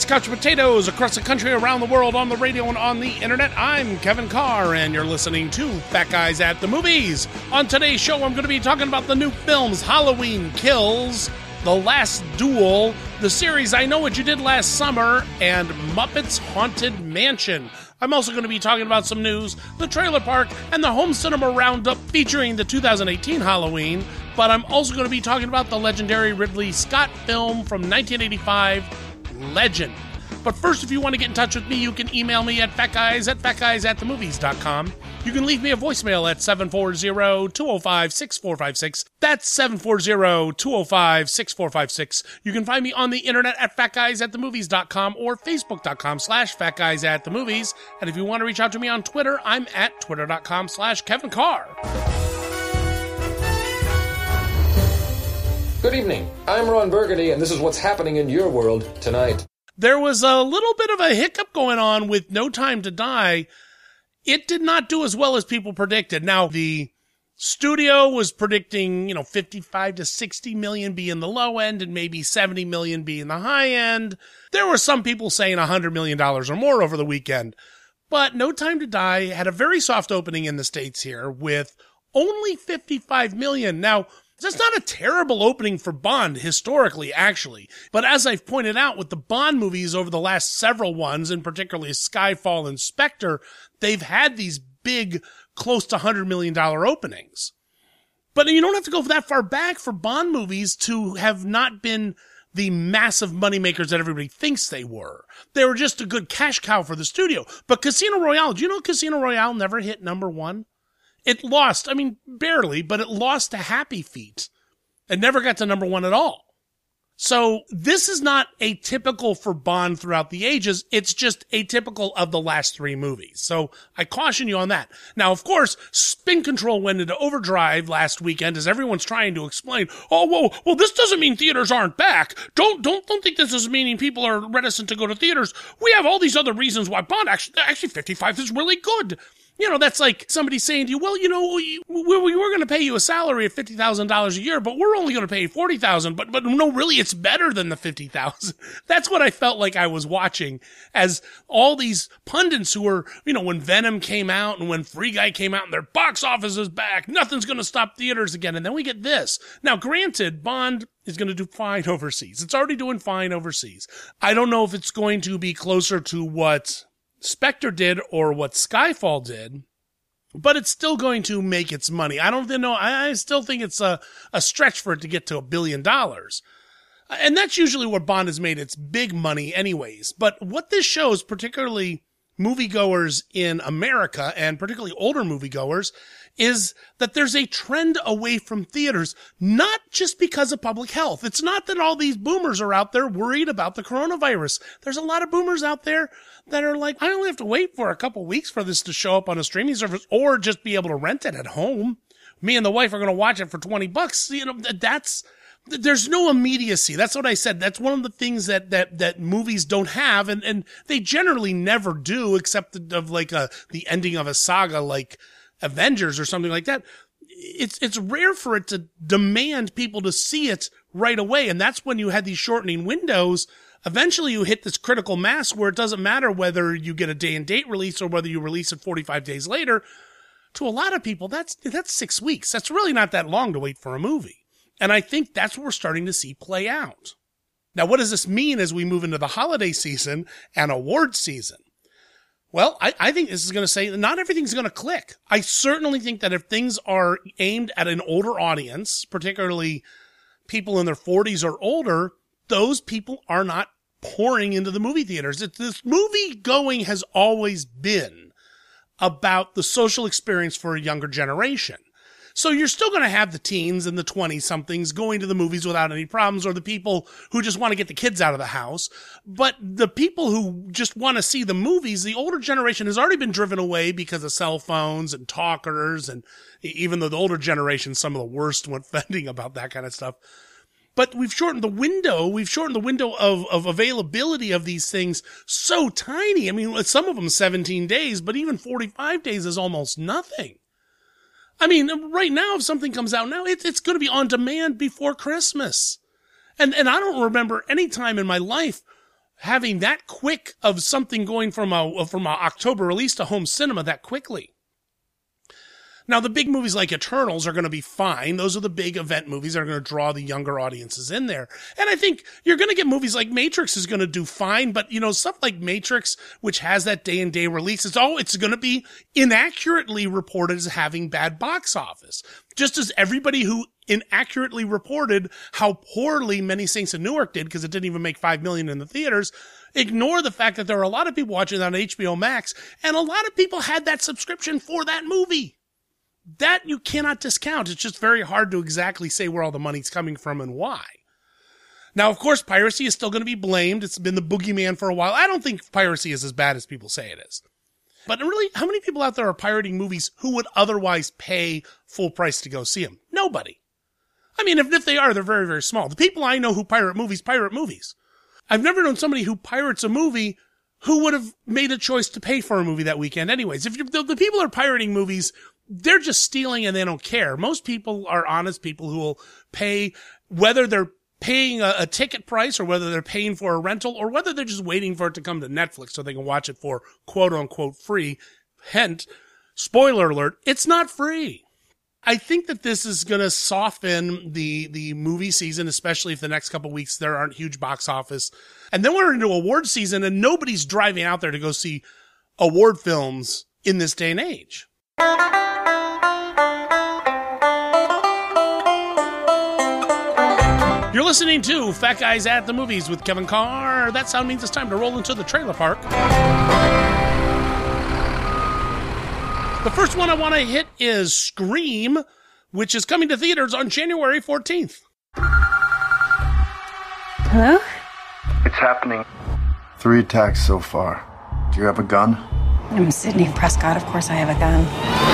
couch potatoes across the country, around the world, on the radio and on the internet. I'm Kevin Carr, and you're listening to Fat Guys at the Movies. On today's show, I'm going to be talking about the new films Halloween Kills, The Last Duel, the series I Know What You Did Last Summer, and Muppets Haunted Mansion. I'm also going to be talking about some news, the trailer park, and the home cinema roundup featuring the 2018 Halloween. But I'm also going to be talking about the legendary Ridley Scott film from 1985, Legend. But first, if you want to get in touch with me, you can email me at fatguys@themovies.com. You can leave me a voicemail at 740-205-6456. That's 740-205-6456. You can find me on the internet at fatguys@themovies.com or facebook.com/fatguysatthemovies. And if you want to reach out to me on Twitter, I'm at twitter.com/Kevin Carr. Good evening. I'm Ron Burgundy, and this is what's happening in your world tonight. There was a little bit of a hiccup going on with No Time to Die. It did not do as well as people predicted. Now, the studio was predicting, 55 to 60 million being the low end and maybe 70 million being the high end. There were some people saying $100 million or more over the weekend. But No Time to Die had a very soft opening in the States here with only 55 million. Now, that's not a terrible opening for Bond, historically, actually. But as I've pointed out with the Bond movies over the last several ones, and particularly Skyfall and Spectre, they've had these big, close to $100 million openings. But you don't have to go that far back for Bond movies to have not been the massive moneymakers that everybody thinks they were. They were just a good cash cow for the studio. But Casino Royale, do you know Casino Royale never hit number one? It lost, barely, but it lost to Happy Feet. It never got to number one at all. So this is not atypical for Bond throughout the ages. It's just atypical of the last three movies. So I caution you on that. Now, of course, Spin Control went into overdrive last weekend as everyone's trying to explain, well, this doesn't mean theaters aren't back. Don't think this is meaning people are reticent to go to theaters. We have all these other reasons why Bond actually 55 is really good. That's like somebody saying to you, well, we were going to pay you a salary of $50,000 a year, but we're only going to pay you $40,000. But no, really, it's better than the $50,000. That's what I felt like I was watching as all these pundits who were, when Venom came out and when Free Guy came out and their box office is back, nothing's going to stop theaters again. And then we get this. Now, granted, Bond is going to do fine overseas. It's already doing fine overseas. I don't know if it's going to be closer to what Spectre did or what Skyfall did, but it's still going to make its money. I don't know. I still think it's a stretch for it to get to $1 billion. And that's usually where Bond has made its big money anyways. But what this shows, particularly moviegoers in America and particularly older moviegoers, is that there's a trend away from theaters, not just because of public health. It's not that all these boomers are out there worried about the coronavirus. There's a lot of boomers out there that are like, I only have to wait for a couple weeks for this to show up on a streaming service or just be able to rent it at home. Me and the wife are going to watch it for $20. There's no immediacy. That's what I said. That's one of the things that movies don't have, and they generally never do, except of like the ending of a saga like Avengers or something like that. It's rare for it to demand people to see it right away, and that's when you had these shortening windows. Eventually you hit this critical mass where it doesn't matter whether you get a day and date release or whether you release it 45 days later. To a lot of people, that's 6 weeks. That's really not that long to wait for a movie. And I think that's what we're starting to see play out. Now, what does this mean as we move into the holiday season and award season? Well, I think this is going to say not everything's going to click. I certainly think that if things are aimed at an older audience, particularly people in their 40s or older, those people are not pouring into the movie theaters. This movie going has always been about the social experience for a younger generation. So you're still going to have the teens and the 20-somethings going to the movies without any problems, or the people who just want to get the kids out of the house. But the people who just want to see the movies, the older generation has already been driven away because of cell phones and talkers, and even though the older generation, some of the worst when offending about that kind of stuff. But we've shortened the window. We've shortened the window of availability of these things so tiny. I mean, some of them 17 days, but even 45 days is almost nothing. I mean, right now, if something comes out now, it's going to be on demand before Christmas. And I don't remember any time in my life having that quick of something going from a October release to home cinema that quickly. Now, the big movies like Eternals are going to be fine. Those are the big event movies that are going to draw the younger audiences in there. And I think you're going to get movies like Matrix is going to do fine, but stuff like Matrix, which has that day-and-day release, it's going to be inaccurately reported as having bad box office. Just as everybody who inaccurately reported how poorly Many Saints of Newark did, because it didn't even make $5 million in the theaters, ignore the fact that there are a lot of people watching it on HBO Max, and a lot of people had that subscription for that movie. That you cannot discount. It's just very hard to exactly say where all the money's coming from and why. Now, of course, piracy is still going to be blamed. It's been the boogeyman for a while. I don't think piracy is as bad as people say it is. But really, how many people out there are pirating movies who would otherwise pay full price to go see them? Nobody. I mean, if they are, they're very, very small. The people I know who pirate movies. I've never known somebody who pirates a movie who would have made a choice to pay for a movie that weekend anyways. If the people are pirating movies, they're just stealing and they don't care. Most people are honest people who will pay, whether they're paying a ticket price or whether they're paying for a rental or whether they're just waiting for it to come to Netflix so they can watch it for quote unquote free. Hint, spoiler alert, it's not free. I think that this is going to soften the movie season, especially if the next couple weeks there aren't huge box office. And then we're into award season and nobody's driving out there to go see award films in this day and age. You're listening to Fat Guys at the Movies with Kevin Carr. That sound means it's time to roll into the trailer park. The first one I want to hit is Scream, which is coming to theaters on January 14th. Hello? It's happening. 3 attacks so far. Do you have a gun? I'm Sidney Prescott. Of course I have a gun.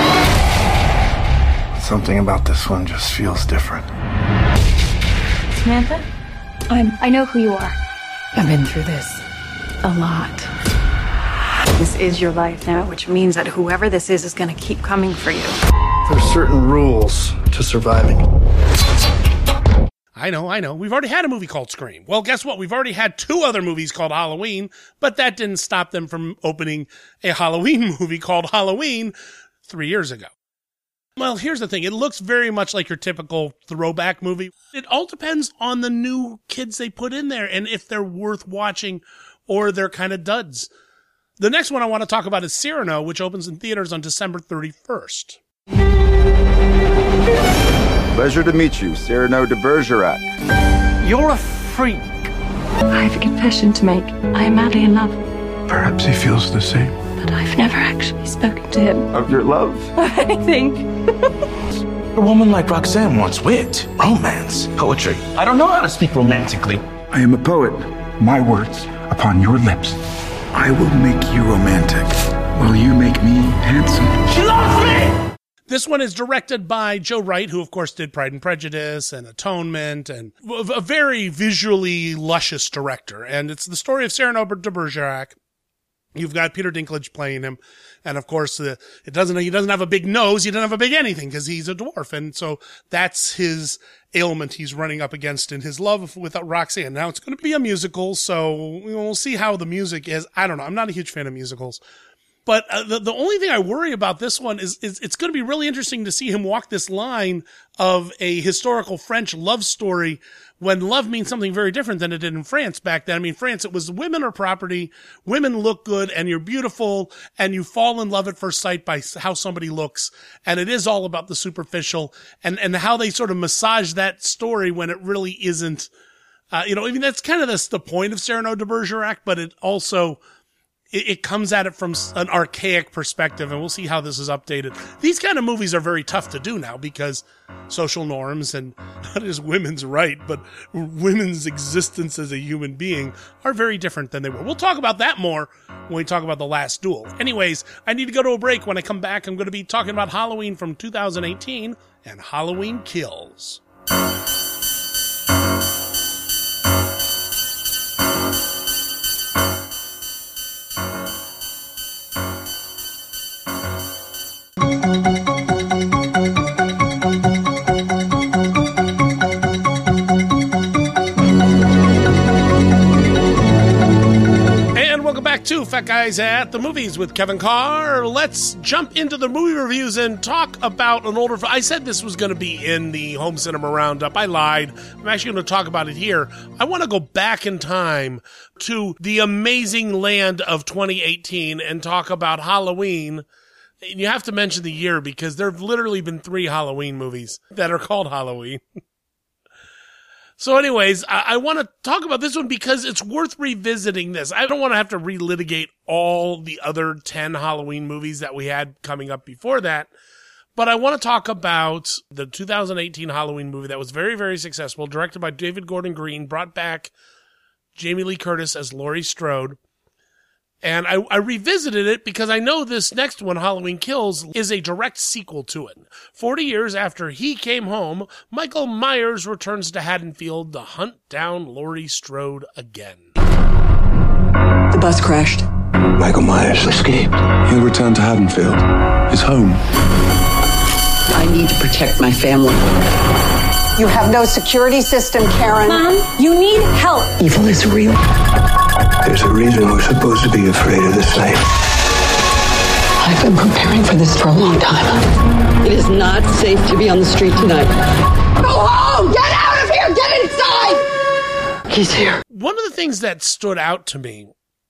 Something about this one just feels different. Samantha? I know who you are. I've been through this a lot. This is your life now, which means that whoever this is going to keep coming for you. There's certain rules to surviving. I know. We've already had a movie called Scream. Well, guess what? We've already had 2 other movies called Halloween, but that didn't stop them from opening a Halloween movie called Halloween 3 years ago. Well, here's the thing. It looks very much like your typical throwback movie. It all depends on the new kids they put in there and if they're worth watching or they're kind of duds. The next one I want to talk about is Cyrano, which opens in theaters on December 31st. Pleasure to meet you, Cyrano de Bergerac. You're a freak. I have a confession to make. I am madly in love, Perhaps he feels the same. but I've never actually spoken to him Of your love? of anything. A woman like Roxanne wants wit, romance, poetry. I don't know how to speak romantically. I am a poet. My words upon your lips. I will make you romantic. Will you make me handsome? She loves me! This one is directed by Joe Wright, who of course did Pride and Prejudice and Atonement, and a very visually luscious director. And it's the story of Cyrano de Bergerac. You've got Peter Dinklage playing him. And of course, he doesn't have a big nose. He doesn't have a big anything because he's a dwarf. And so that's his ailment he's running up against in his love with Roxanne. Now it's going to be a musical, so we'll see how the music is. I don't know. I'm not a huge fan of musicals. But the only thing I worry about this one is it's going to be really interesting to see him walk this line of a historical French love story when love means something very different than it did in France back then. I mean, France, it was women are property, women look good, and you're beautiful, and you fall in love at first sight by how somebody looks. And it is all about the superficial and how they sort of massage that story when it really isn't. I mean, that's kind of the point of Cyrano de Bergerac, but it also... It comes at it from an archaic perspective, and we'll see how this is updated. These kind of movies are very tough to do now because social norms and not just women's right, but women's existence as a human being are very different than they were. We'll talk about that more when we talk about The Last Duel. Anyways, I need to go to a break. When I come back, I'm going to be talking about Halloween from 2018 and Halloween Kills. Fat Guys at the Movies with Kevin Carr. Let's jump into the movie reviews and talk about an older... I said this was going to be in the Home Cinema Roundup. I lied. I'm actually going to talk about it here. I want to go back in time to the amazing land of 2018 and talk about Halloween. And you have to mention the year because there have literally been 3 Halloween movies that are called Halloween. So anyways, I want to talk about this one because it's worth revisiting this. I don't want to have to relitigate all the other 10 Halloween movies that we had coming up before that. But I want to talk about the 2018 Halloween movie that was very, very successful, directed by David Gordon Green, brought back Jamie Lee Curtis as Laurie Strode. And I revisited it because I know this next one, Halloween Kills, is a direct sequel to it. 40 years after he came home, Michael Myers returns to Haddonfield to hunt down Laurie Strode again. The bus crashed. Michael Myers escaped. He'll return to Haddonfield, his home. I need to protect my family. You have no security system, Karen. Mom, you need help. Evil is real. There's a reason we're supposed to be afraid of this night. I've been preparing for this for a long time. It is not safe to be on the street tonight. Go home! Get out of here! Get inside! He's here. One of the things that stood out to me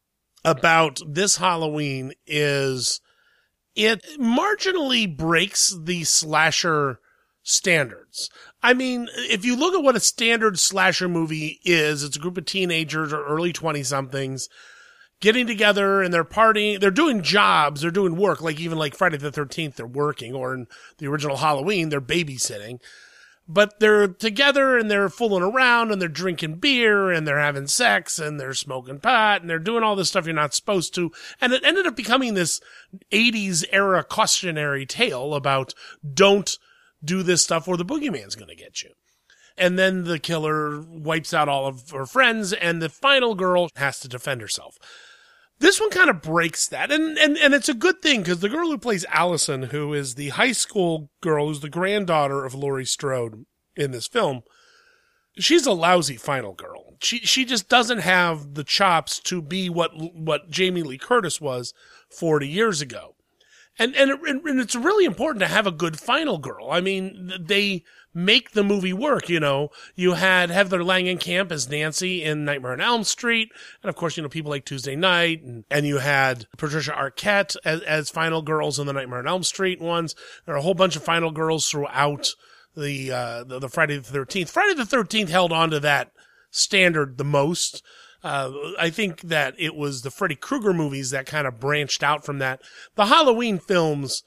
about this Halloween is it marginally breaks the slasher standards. I mean, if you look at what a standard slasher movie is, it's a group of teenagers or early 20-somethings getting together and they're partying, they're doing jobs, they're doing work, like even like Friday the 13th, they're working, or in the original Halloween, they're babysitting. But they're together and they're fooling around and they're drinking beer and they're having sex and they're smoking pot and they're doing all this stuff you're not supposed to. And it ended up becoming this 80s era cautionary tale about don't do this stuff or the boogeyman's going to get you. And then the killer wipes out all of her friends and the final girl has to defend herself. This one kind of breaks that. And it's a good thing because the girl who plays Allison, who is the high school girl, who's the granddaughter of Laurie Strode in this film, she's a lousy final girl. She just doesn't have the chops to be what Jamie Lee Curtis was 40 years ago. And it's really important to have a good final girl. I mean, they make the movie work, you know. You had Heather Langenkamp as Nancy in Nightmare on Elm Street. And of course, you know, people like Tuesday Night. And you had Patricia Arquette as final girls in the Nightmare on Elm Street ones. There are a whole bunch of final girls throughout the Friday the 13th. Friday the 13th held on to that standard the most. I think that it was the Freddy Krueger movies that kind of branched out from that. The Halloween films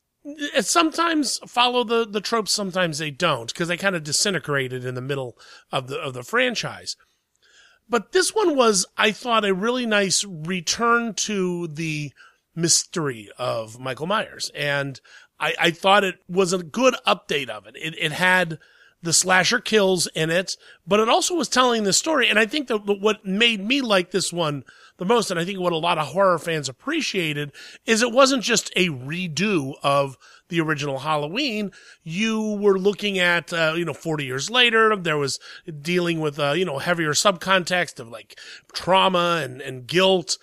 sometimes follow the tropes, sometimes they don't, because they kind of disintegrated in the middle of the franchise. But this one was, I thought, a really nice return to the mystery of Michael Myers. And I thought it was a good update of it. It had the slasher kills in it, but it also was telling the story. And I think that what made me like this one the most, and I think what a lot of horror fans appreciated, is it wasn't just a redo of the original Halloween. You were looking at, 40 years later, there was dealing with, heavier subcontext of like trauma and guilt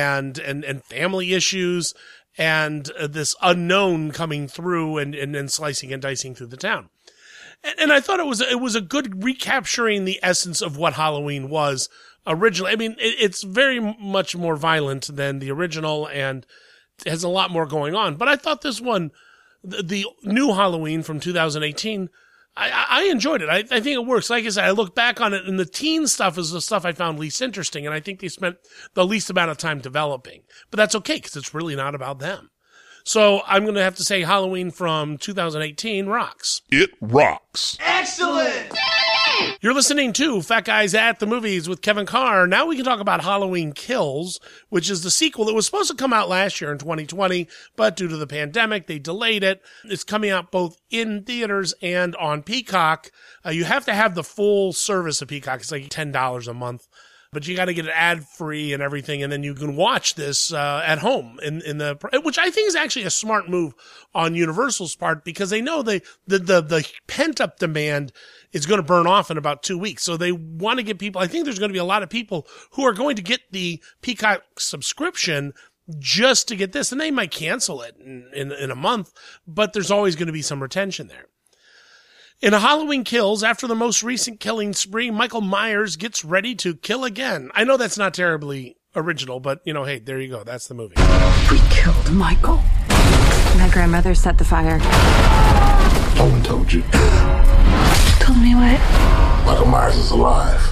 and family issues and this unknown coming through and slicing and dicing through the town. And I thought it was a good recapturing the essence of what Halloween was originally. I mean, it's very much more violent than the original and has a lot more going on. But I thought this one, the new Halloween from 2018, I enjoyed it. I think it works. Like I said, I look back on it and the teen stuff is the stuff I found least interesting. And I think they spent the least amount of time developing. But that's okay because it's really not about them. So I'm going to have to say Halloween from 2018 rocks. It rocks. Excellent! You're listening to Fat Guys at the Movies with Kevin Carr. Now we can talk about Halloween Kills, which is the sequel that was supposed to come out last year in 2020, but due to the pandemic, they delayed it. It's coming out both in theaters and on Peacock. You have to have the full service of Peacock. It's like $10 a month. but you got to get it ad-free and everything, and then you can watch this at home which I think is actually a smart move on Universal's part, because they know the pent-up demand is going to burn off in about 2 weeks. So they want to get people, I think there's going to be a lot of people who are going to get the Peacock subscription just to get this, and they might cancel it in a month, but there's always going to be some retention there. In a Halloween Kills, after the most recent killing spree, Michael Myers gets ready to kill again. I know that's not terribly original, but, hey, there you go. That's the movie. We killed Michael. My grandmother set the fire. No one told you. Told me what? Michael Myers is alive.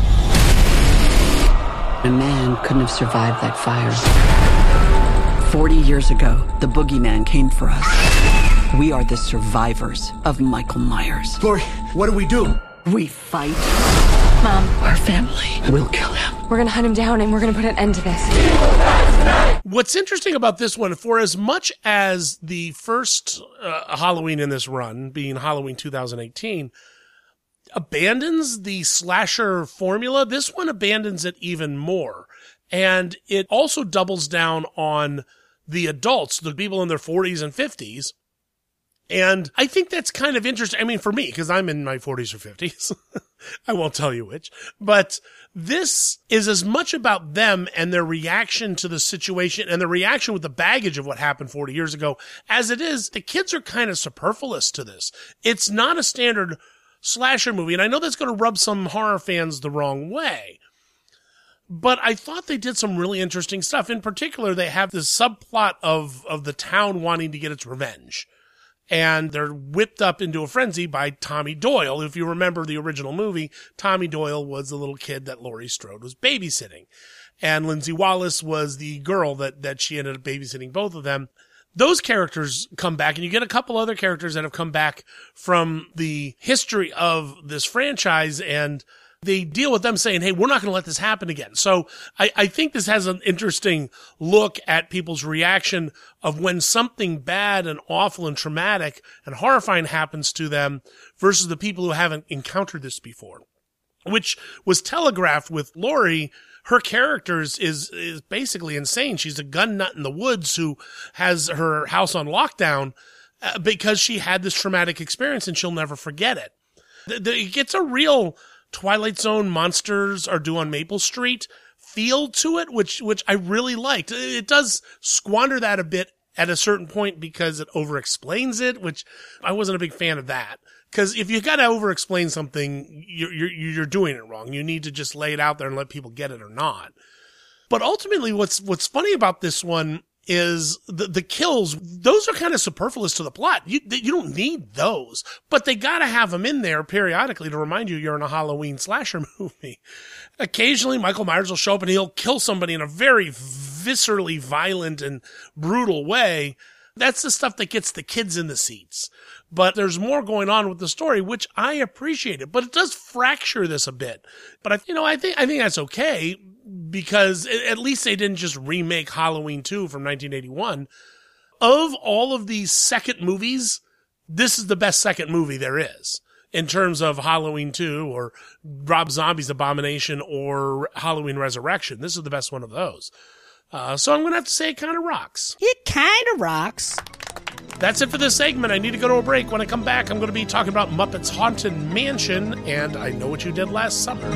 A man couldn't have survived that fire. 40 years ago, the boogeyman came for us. We are the survivors of Michael Myers. Lori, what do we do? We fight. Mom, Our family will kill him. we're gonna hunt him down and we're gonna put an end to this. What's interesting about this one, for as much as the first Halloween in this run, being Halloween 2018, abandons the slasher formula, this one abandons it even more. And it also doubles down on the adults, the people in their 40s and 50s. And I think that's kind of interesting. I mean, for me, because I'm in my 40s or 50s. I won't tell you which. But this is as much about them and their reaction to the situation and the reaction with the baggage of what happened 40 years ago as it is. The kids are kind of superfluous to this. It's not a standard slasher movie. And I know that's going to rub some horror fans the wrong way. But I thought they did some really interesting stuff. In particular, they have this subplot of the town wanting to get its revenge. And they're whipped up into a frenzy by Tommy Doyle. If you remember the original movie, Tommy Doyle was the little kid that Laurie Strode was babysitting. And Lindsay Wallace was the girl that she ended up babysitting, both of them. Those characters come back, and you get a couple other characters that have come back from the history of this franchise, and they deal with them saying, hey, we're not going to let this happen again. So I think this has an interesting look at people's reaction of when something bad and awful and traumatic and horrifying happens to them versus the people who haven't encountered this before, which was telegraphed with Laurie. Her character is basically insane. She's a gun nut in the woods who has her house on lockdown because she had this traumatic experience and she'll never forget it. It gets a real Twilight Zone Monsters Are Due on Maple Street feel to it, which I really liked. It does squander that a bit at a certain point because it over-explains it, which I wasn't a big fan of that. Because if you gotta over-explain something, you're doing it wrong. You need to just lay it out there and let people get it or not. But ultimately, what's funny about this one is the kills. Those are kind of superfluous to the plot. You don't need those, but they gotta have them in there periodically to remind you you're in a Halloween slasher movie. Occasionally, Michael Myers will show up and he'll kill somebody in a very viscerally violent and brutal way. That's the stuff that gets the kids in the seats. But there's more going on with the story, which I appreciated. But it does fracture this a bit. But I think that's okay, because at least they didn't just remake Halloween 2 from 1981. Of all of these second movies, this is the best second movie there is. In terms of Halloween 2 or Rob Zombie's Abomination or Halloween Resurrection. This is the best one of those. So I'm going to have to say it kind of rocks. It kind of rocks. That's it for this segment. I need to go to a break. When I come back, I'm going to be talking about Muppets Haunted Mansion and I Know What You Did Last Summer.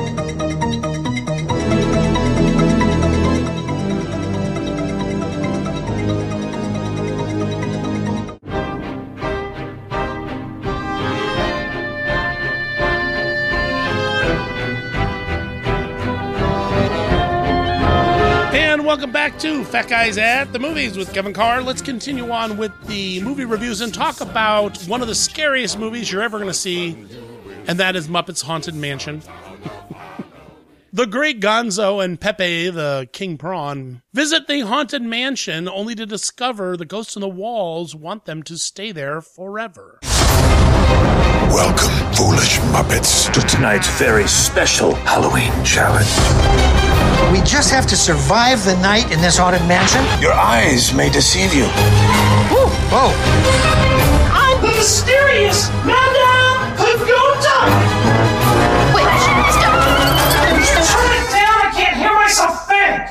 Welcome back to Fat Guys at the Movies with Kevin Carr. Let's continue on with the movie reviews and talk about one of the scariest movies you're ever going to see, and that is Muppets Haunted Mansion. The great Gonzo and Pepe, the King Prawn, visit the Haunted Mansion only to discover the ghosts in the walls want them to stay there forever. Welcome, foolish Muppets, to tonight's very special Halloween challenge. We just have to survive the night in this haunted mansion? Your eyes may deceive you. Whoa! Whoa! I'm mysterious, Madame Pagoda! Wait, stop! You're trying to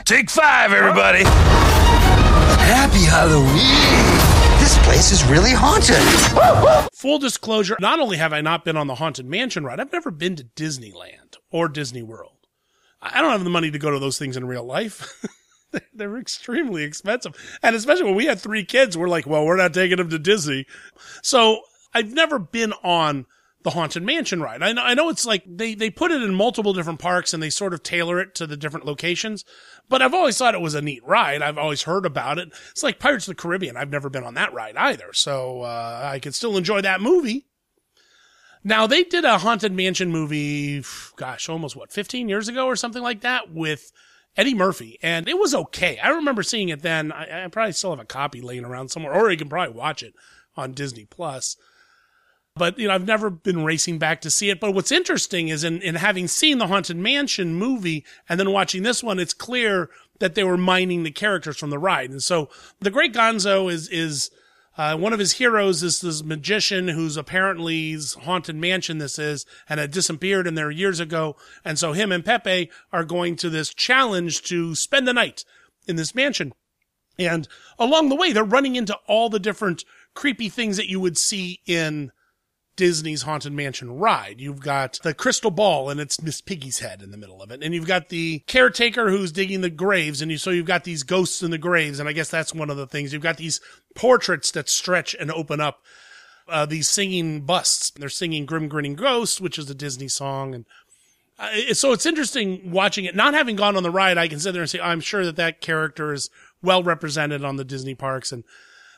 Take 5, everybody. Happy Halloween. This place is really haunted. Full disclosure, not only have I not been on the Haunted Mansion ride, I've never been to Disneyland or Disney World. I don't have the money to go to those things in real life. They're extremely expensive. And especially when we had 3 kids, we're like, well, we're not taking them to Disney. So I've never been on the Haunted Mansion ride. I know it's like they put it in multiple different parks and they sort of tailor it to the different locations, but I've always thought it was a neat ride. I've always heard about it. It's like Pirates of the Caribbean. I've never been on that ride either. So, I could still enjoy that movie. Now they did a Haunted Mansion movie, gosh, almost 15 years ago or something like that with Eddie Murphy. And it was okay. I remember seeing it then. I probably still have a copy laying around somewhere, or you can probably watch it on Disney Plus. But, I've never been racing back to see it. But what's interesting is in having seen the Haunted Mansion movie and then watching this one, it's clear that they were mining the characters from the ride. And so the Great Gonzo is one of his heroes is this magician who's apparently's Haunted Mansion this is, and had disappeared in there years ago. And so him and Pepe are going to this challenge to spend the night in this mansion. And along the way, they're running into all the different creepy things that you would see in Disney's Haunted Mansion ride. You've got the crystal ball and it's Miss Piggy's head in the middle of it. And you've got the caretaker who's digging the graves. And so you've got these ghosts in the graves. And I guess that's one of the things. You've got these portraits that stretch and open up, these singing busts. They're singing Grim Grinning Ghost, which is a Disney song. And so it's interesting watching it. Not having gone on the ride, I can sit there and say, I'm sure that character is well represented on the Disney parks. And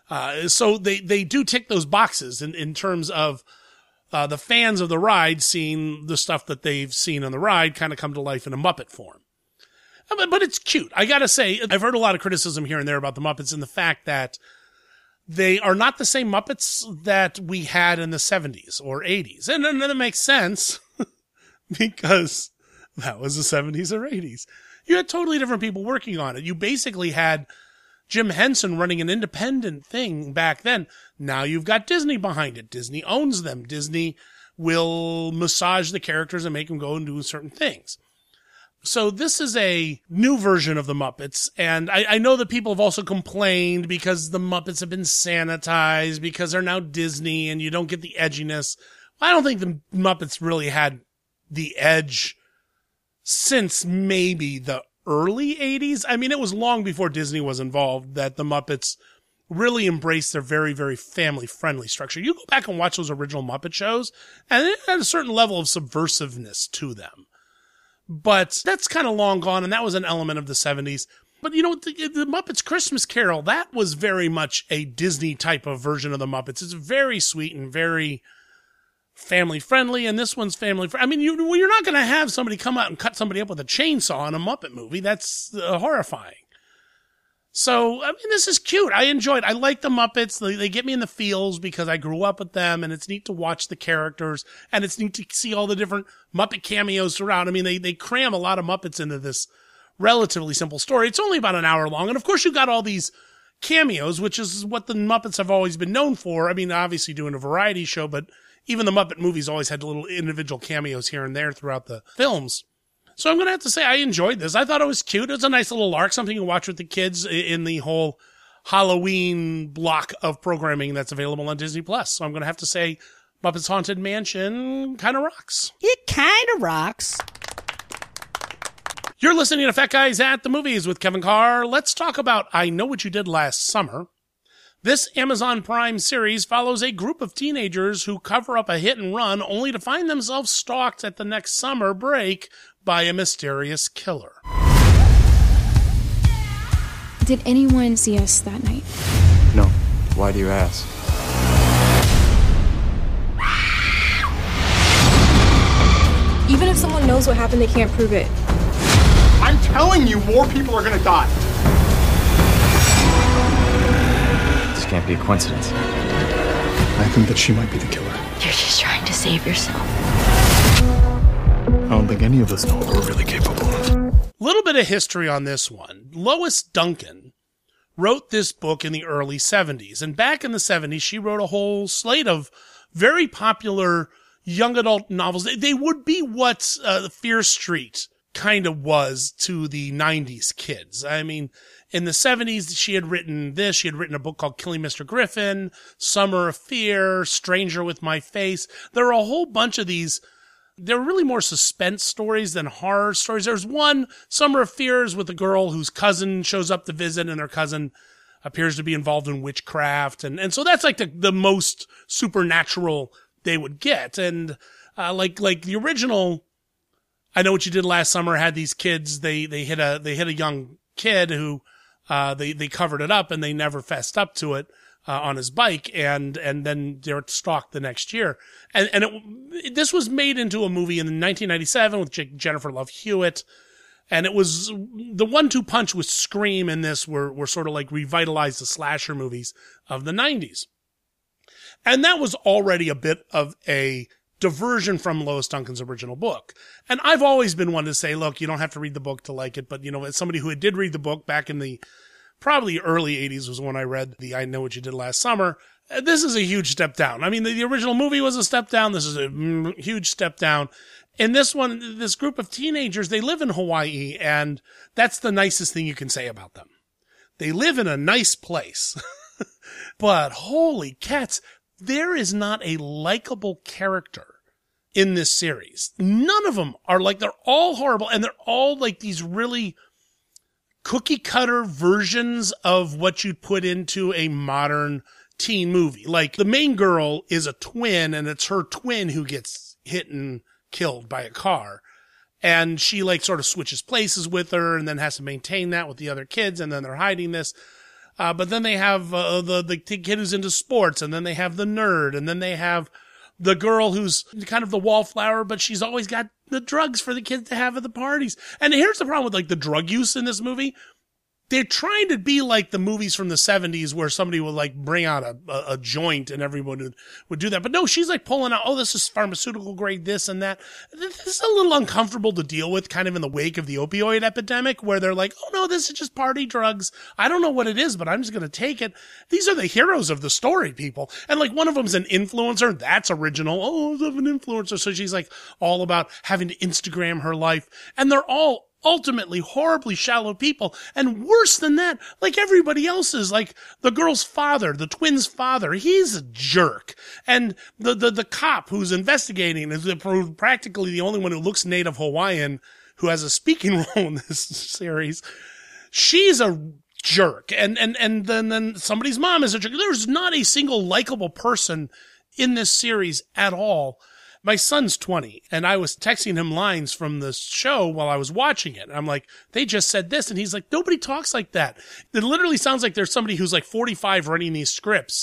so they do tick those boxes in terms of the fans of the ride seeing the stuff that they've seen on the ride kind of come to life in a Muppet form. But it's cute. I gotta say, I've heard a lot of criticism here and there about the Muppets and the fact that they are not the same Muppets that we had in the 70s or 80s. And that makes sense because that was the 70s or 80s. You had totally different people working on it. You basically had Jim Henson running an independent thing back then. Now you've got Disney behind it. Disney owns them. Disney will massage the characters and make them go and do certain things. So this is a new version of the Muppets. And I know that people have also complained because the Muppets have been sanitized because they're now Disney and you don't get the edginess. I don't think the Muppets really had the edge since maybe the early 80s. I mean, it was long before Disney was involved that the Muppets really embraced their very, very family-friendly structure. You go back and watch those original Muppet shows, and it had a certain level of subversiveness to them. But that's kind of long gone, and that was an element of the 70s. But, the Muppets Christmas Carol, that was very much a Disney type of version of the Muppets. It's very sweet and very family-friendly, and this one's family-friendly. I mean, you're not going to have somebody come out and cut somebody up with a chainsaw in a Muppet movie. That's horrifying. So, I mean, this is cute. I enjoy it. I like the Muppets. They get me in the feels because I grew up with them, and it's neat to watch the characters, and it's neat to see all the different Muppet cameos throughout. I mean, they cram a lot of Muppets into this relatively simple story. It's only about an hour long, and of course, you've got all these cameos, which is what the Muppets have always been known for. I mean, obviously doing a variety show, but even the Muppet movies always had little individual cameos here and there throughout the films. So I'm going to have to say I enjoyed this. I thought it was cute. It was a nice little lark, something you watch with the kids in the whole Halloween block of programming that's available on Disney+. So I'm going to have to say Muppets Haunted Mansion kind of rocks. It kind of rocks. You're listening to Fat Guys at the Movies with Kevin Carr. Let's talk about I Know What You Did Last Summer. This Amazon Prime series follows a group of teenagers who cover up a hit and run only to find themselves stalked at the next summer break by a mysterious killer. Did anyone see us that night? No. Why do you ask? Even if someone knows what happened, they can't prove it. I'm telling you, more people are gonna die. This can't be a coincidence. I think that she might be the killer. You're just trying to save yourself. I don't think any of us know what we're really capable of. Little bit of history on this one. Lois Duncan wrote this book in the early 70s. And back in the 70s, she wrote a whole slate of very popular young adult novels. They would be what Fear Street kind of was to the 90s kids. I mean, in the 70s, she had written this. She had written a book called Killing Mr. Griffin, Summer of Fear, Stranger with My Face. There are a whole bunch of these. They're really more suspense stories than horror stories. There's one, Summer of Fear, is with a girl whose cousin shows up to visit, and her cousin appears to be involved in witchcraft. And so that's like the most supernatural they would get. And like the original I Know What You Did Last Summer had these kids, they hit a young kid who they covered it up and they never fessed up to it on his bike, and then they're stalked the next year. And this was made into a movie in 1997 with Jennifer Love Hewitt. And it was the 1-2 punch with Scream and this were sort of like revitalized the slasher movies of the 90s. And that was already a bit of a diversion from Lois Duncan's original book. And I've always been one to say, look, you don't have to read the book to like it. But, you know, as somebody who did read the book back in the probably early 80s was when I read the I Know What You Did Last Summer. This is a huge step down. I mean, the original movie was a step down. This is a huge step down. In this one, this group of teenagers, they live in Hawaii, and that's the nicest thing you can say about them. They live in a nice place. But holy cats, there is not a likable character in this series. None of them are like, they're all horrible, and they're all like these really cookie cutter versions of what you'd put into a modern teen movie. Like, the main girl is a twin, and it's her twin who gets hit and killed by a car. And she like sort of switches places with her and then has to maintain that with the other kids. And then they're hiding this. But then they have the kid who's into sports, and then they have the nerd, and then they have the girl who's kind of the wallflower, but she's always got the drugs for the kids to have at the parties. And here's the problem with like the drug use in this movie. They're trying to be like the movies from the 70s where somebody would like bring out a joint and everyone would do that. But no, she's like pulling out, oh, this is pharmaceutical grade, this and that. This is a little uncomfortable to deal with kind of in the wake of the opioid epidemic where they're like, oh no, this is just party drugs. I don't know what it is, but I'm just going to take it. These are the heroes of the story, people. And like one of them's an influencer. That's original. Oh, I'm an influencer. So she's like all about having to Instagram her life. And they're all ultimately horribly shallow people. And worse than that, like everybody else is, like the girl's father, the twins' father, he's a jerk. And the cop who's investigating is practically the only one who looks native Hawaiian who has a speaking role in this series. She's a jerk. And then somebody's mom is a jerk. There's not a single likable person in this series at all. My son's 20, and I was texting him lines from the show while I was watching it. I'm like, they just said this, and he's like, nobody talks like that. It literally sounds like there's somebody who's like 45 writing these scripts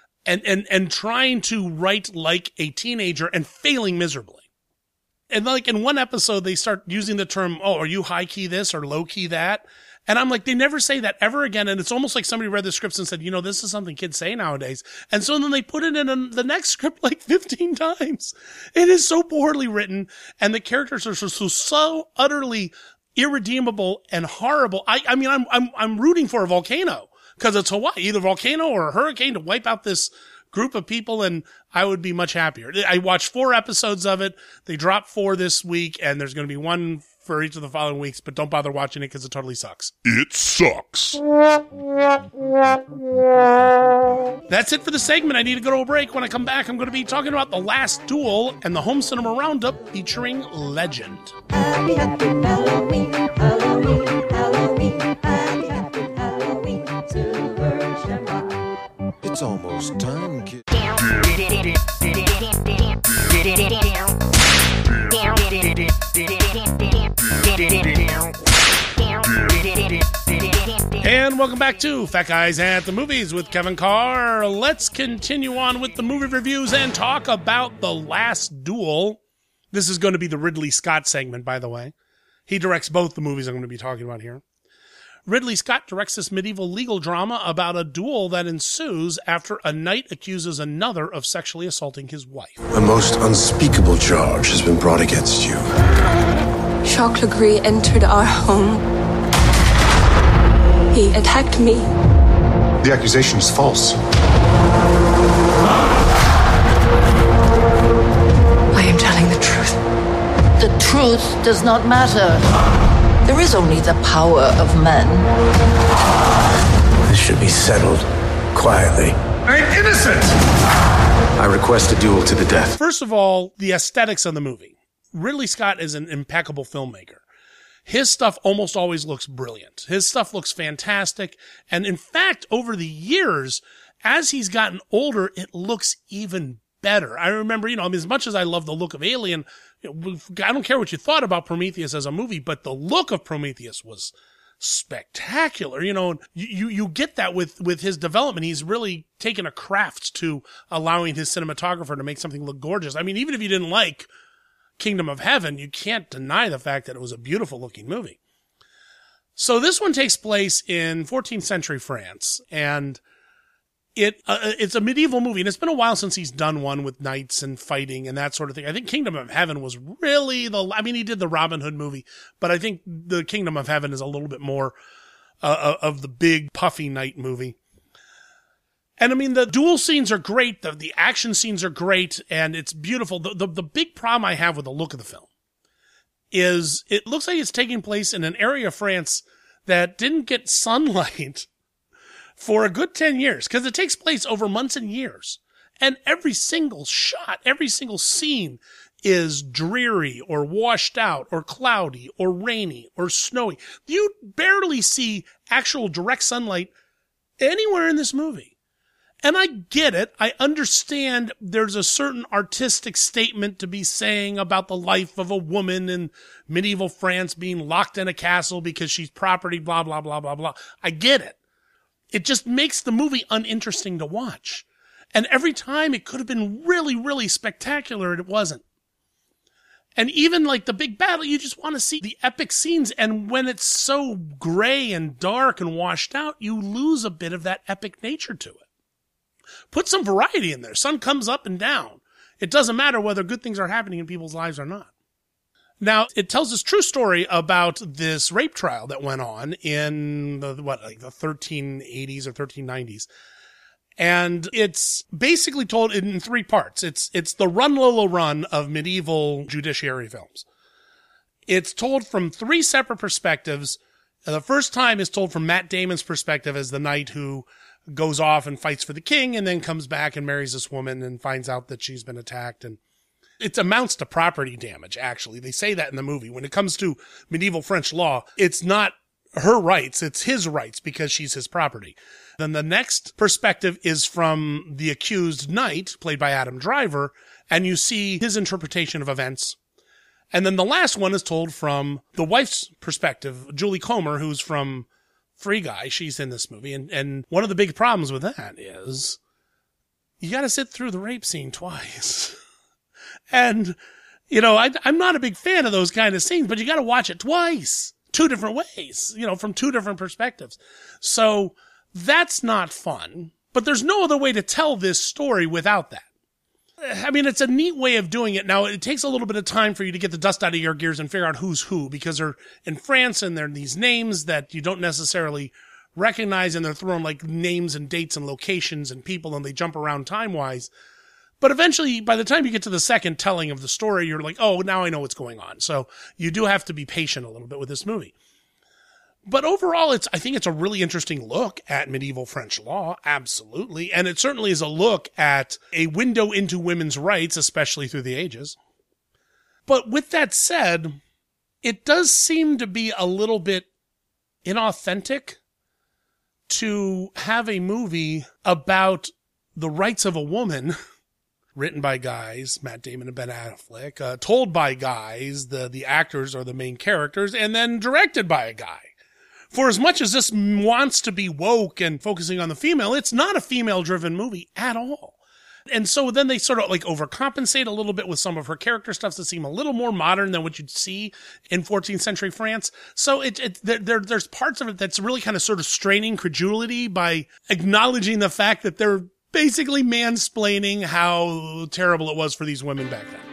and trying to write like a teenager and failing miserably. And like in one episode, they start using the term, oh, are you high key this or low key that? And I'm like, they never say that ever again. And it's almost like somebody read the scripts and said, you know, this is something kids say nowadays. And so then they put it in the next script like 15 times. It is so poorly written. And the characters are so utterly irredeemable and horrible. I mean, I'm rooting for a volcano because it's Hawaii, either volcano or a hurricane to wipe out this group of people, and I would be much happier. I watched 4 episodes of it. They dropped 4 this week, and there's going to be 1 for each of the following weeks, but don't bother watching it because it totally sucks. It sucks. That's it for the segment. I need to go to a break. When I come back, I'm going to be talking about The Last Duel and the Home Cinema Roundup featuring Legend. Happy, happy Halloween, Halloween, Halloween, happy, happy Halloween, Silver Shamrock. It's almost time, kid. And welcome back to Fat Guys at the Movies with Kevin Carr. Let's continue on with the movie reviews and talk about The Last Duel. This is going to be the Ridley Scott segment, by the way. He directs both the movies I'm going to be talking about here. Ridley Scott directs this medieval legal drama about a duel that ensues after a knight accuses another of sexually assaulting his wife. A most unspeakable charge has been brought against you. Jacques Legris entered our home. He attacked me. The accusation is false. I am telling the truth. The truth does not matter. There is only the power of men. This should be settled quietly. I'm innocent! I request a duel to the death. First of all, the aesthetics of the movie. Ridley Scott is an impeccable filmmaker. His stuff almost always looks brilliant. His stuff looks fantastic. And in fact, over the years, as he's gotten older, it looks even better. I remember, as much as I love the look of Alien, I don't care what you thought about Prometheus as a movie, but the look of Prometheus was spectacular. You get that with his development. He's really taken a craft to allowing his cinematographer to make something look gorgeous. I mean, even if you didn't like Kingdom of Heaven, you can't deny the fact that it was a beautiful looking movie. So this one takes place in 14th century France, and it's a medieval movie, and it's been a while since he's done one with knights and fighting and that sort of thing. I think Kingdom of Heaven was really he did the Robin Hood movie, but I think the Kingdom of Heaven is a little bit more of the big puffy knight movie. And I mean, the duel scenes are great. The action scenes are great, and it's beautiful. The big problem I have with the look of the film is it looks like it's taking place in an area of France that didn't get sunlight for a good 10 years, because it takes place over months and years. And every single shot, every single scene is dreary or washed out or cloudy or rainy or snowy. You barely see actual direct sunlight anywhere in this movie. And I get it. I understand there's a certain artistic statement to be saying about the life of a woman in medieval France being locked in a castle because she's property, blah, blah, blah, blah, blah. I get it. It just makes the movie uninteresting to watch. And every time it could have been really, really spectacular, and it wasn't. And even like the big battle, you just want to see the epic scenes. And when it's so gray and dark and washed out, you lose a bit of that epic nature to it. Put some variety in there. Sun comes up and down. It doesn't matter whether good things are happening in people's lives or not. Now, it tells this true story about this rape trial that went on in the 1380s or 1390s. And it's basically told in 3 parts. It's the Run Lola Run of medieval judiciary films. It's told from 3 separate perspectives. The first time is told from Matt Damon's perspective as the knight who goes off and fights for the king and then comes back and marries this woman and finds out that she's been attacked. And it amounts to property damage, actually. They say that in the movie. When it comes to medieval French law, it's not her rights, it's his rights because she's his property. Then the next perspective is from the accused knight, played by Adam Driver, and you see his interpretation of events. And then the last one is told from the wife's perspective, Julie Comer, who's from Free Guy. She's in this movie. And one of the big problems with that is you got to sit through the rape scene twice. And, I'm not a big fan of those kind of scenes, but you got to watch it twice, 2 different ways, from 2 different perspectives. So that's not fun, but there's no other way to tell this story without that. I mean, it's a neat way of doing it. Now, it takes a little bit of time for you to get the dust out of your gears and figure out who's who, because they're in France and they're these names that you don't necessarily recognize, and they're throwing like names and dates and locations and people, and they jump around time-wise. But eventually, by the time you get to the second telling of the story, you're like, oh, now I know what's going on. So you do have to be patient a little bit with this movie. But overall, I think it's a really interesting look at medieval French law, absolutely. And it certainly is a look at a window into women's rights, especially through the ages. But with that said, it does seem to be a little bit inauthentic to have a movie about the rights of a woman written by guys, Matt Damon and Ben Affleck, told by guys, the actors are the main characters, and then directed by a guy. For as much as this wants to be woke and focusing on the female, it's not a female-driven movie at all. And so then they sort of like overcompensate a little bit with some of her character stuff to seem a little more modern than what you'd see in 14th century France. So there's parts of it that's really kind of sort of straining credulity by acknowledging the fact that they're basically mansplaining how terrible it was for these women back then.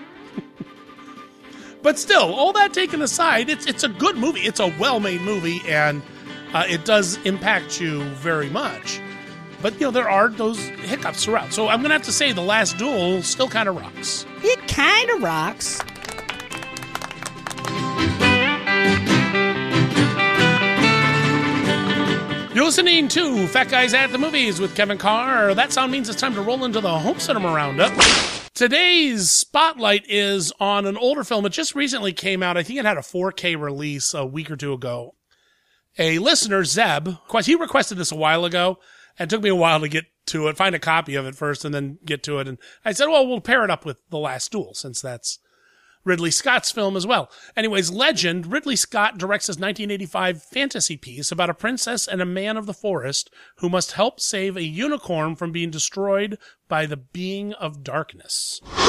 But still, all that taken aside, it's a good movie. It's a well-made movie, and it does impact you very much. But, there are those hiccups throughout. So I'm going to have to say The Last Duel still kind of rocks. It kind of rocks. You're listening to Fat Guys at the Movies with Kevin Carr. That sound means it's time to roll into the Home Cinema Roundup. Today's spotlight is on an older film. It just recently came out. I think it had a 4K release a week or two ago. A listener, Zeb, he requested this a while ago, and it took me a while to get to it, find a copy of it first, and then get to it. And I said, well, we'll pair it up with The Last Duel, since that's Ridley Scott's film as well. Anyways, Legend, Ridley Scott directs his 1985 fantasy piece about a princess and a man of the forest who must help save a unicorn from being destroyed by the being of darkness. What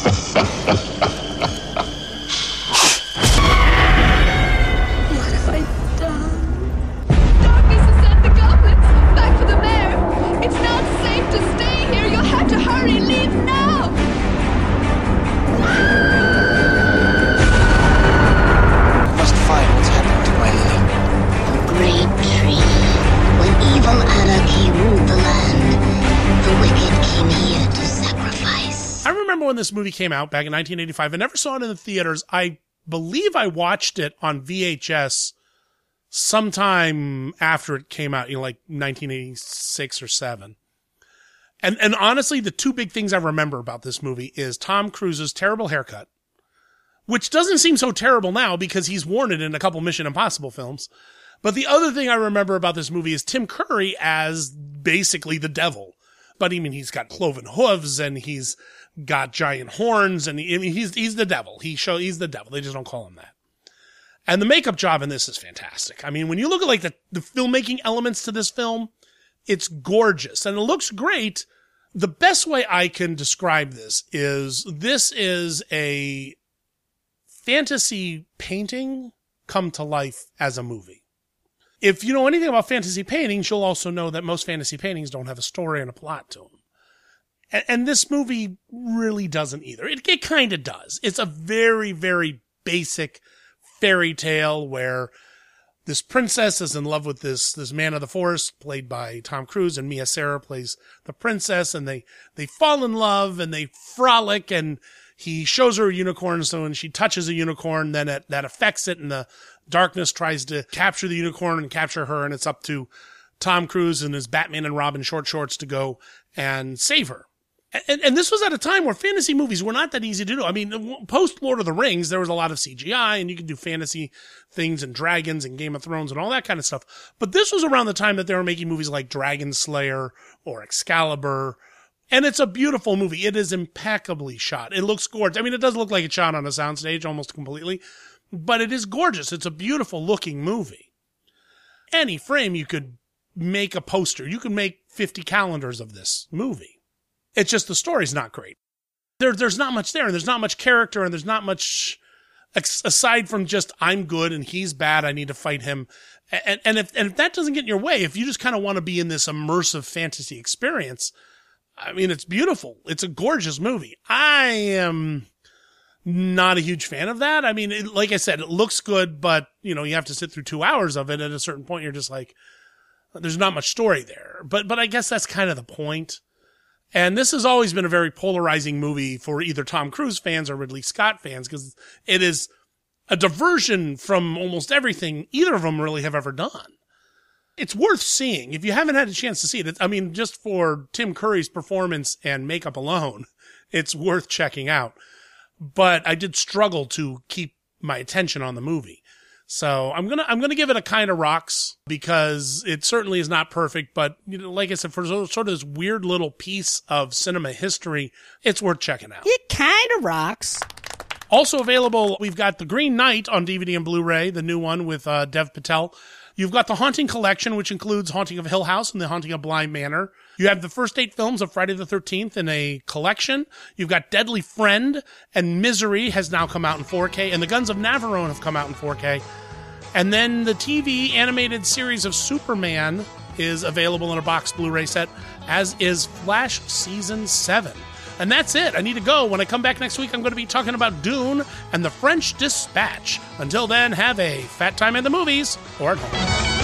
have I done? Darkness has sent the goblins back for the mayor. It's not safe to stay here. You'll have to hurry. Leave now. Find what's happened to my lily. A great tree. When evil anarchy ruled the land, the wicked came here to sacrifice. I remember when this movie came out back in 1985. I never saw it in the theaters. I believe I watched it on VHS sometime after it came out, like 1986 or 7. And honestly, the two big things I remember about this movie is Tom Cruise's terrible haircut, which doesn't seem so terrible now because he's worn it in a couple Mission Impossible films. But the other thing I remember about this movie is Tim Curry as basically the devil. But I mean, he's got cloven hooves and he's got giant horns and he's the devil. He's the devil. They just don't call him that. And the makeup job in this is fantastic. I mean, when you look at like the filmmaking elements to this film, it's gorgeous and it looks great. The best way I can describe this is a fantasy painting come to life as a movie. If you know anything about fantasy paintings, you'll also know that most fantasy paintings don't have a story and a plot to them. And this movie really doesn't either. It kind of does. It's a very, very basic fairy tale where this princess is in love with this man of the forest, played by Tom Cruise, and Mia Sara plays the princess, and they fall in love and they frolic, and he shows her a unicorn, so when she touches a unicorn, then that affects it, and the darkness tries to capture the unicorn and capture her, and it's up to Tom Cruise and his Batman and Robin short shorts to go and save her. And this was at a time where fantasy movies were not that easy to do. I mean, post Lord of the Rings, there was a lot of CGI, and you could do fantasy things and dragons and Game of Thrones and all that kind of stuff. But this was around the time that they were making movies like Dragon Slayer or Excalibur. And it's a beautiful movie. It is impeccably shot. It looks gorgeous. I mean, it does look like it's shot on a soundstage almost completely, but it is gorgeous. It's a beautiful looking movie. Any frame you could make a poster. You could make 50 calendars of this movie. It's just the story's not great. There's not much there, and there's not much character, and there's not much aside from just I'm good and he's bad. I need to fight him. And if that doesn't get in your way, if you just kind of want to be in this immersive fantasy experience, I mean, it's beautiful. It's a gorgeous movie. I am not a huge fan of that. I mean, like I said, it looks good, but you have to sit through 2 hours of it. At a certain point, you're just like, there's not much story there. But I guess that's kind of the point. And this has always been a very polarizing movie for either Tom Cruise fans or Ridley Scott fans, because it is a diversion from almost everything either of them really have ever done. It's worth seeing. If you haven't had a chance to see it, I mean, just for Tim Curry's performance and makeup alone, it's worth checking out. But I did struggle to keep my attention on the movie. So I'm gonna give it a kind of rocks, because it certainly is not perfect, but like I said, for sort of this weird little piece of cinema history, it's worth checking out. It kind of rocks. Also available, we've got The Green Knight on DVD and Blu-ray, the new one with Dev Patel. You've got the Haunting Collection, which includes Haunting of Hill House and The Haunting of Bly Manor. You have the first 8 films of Friday the 13th in a collection. You've got Deadly Friend, and Misery has now come out in 4K, and The Guns of Navarone have come out in 4K. And then the TV animated series of Superman is available in a box Blu-ray set, as is Flash Season 7. And that's it. I need to go. When I come back next week, I'm going to be talking about Dune and The French Dispatch. Until then, have a fat time at the movies or at home.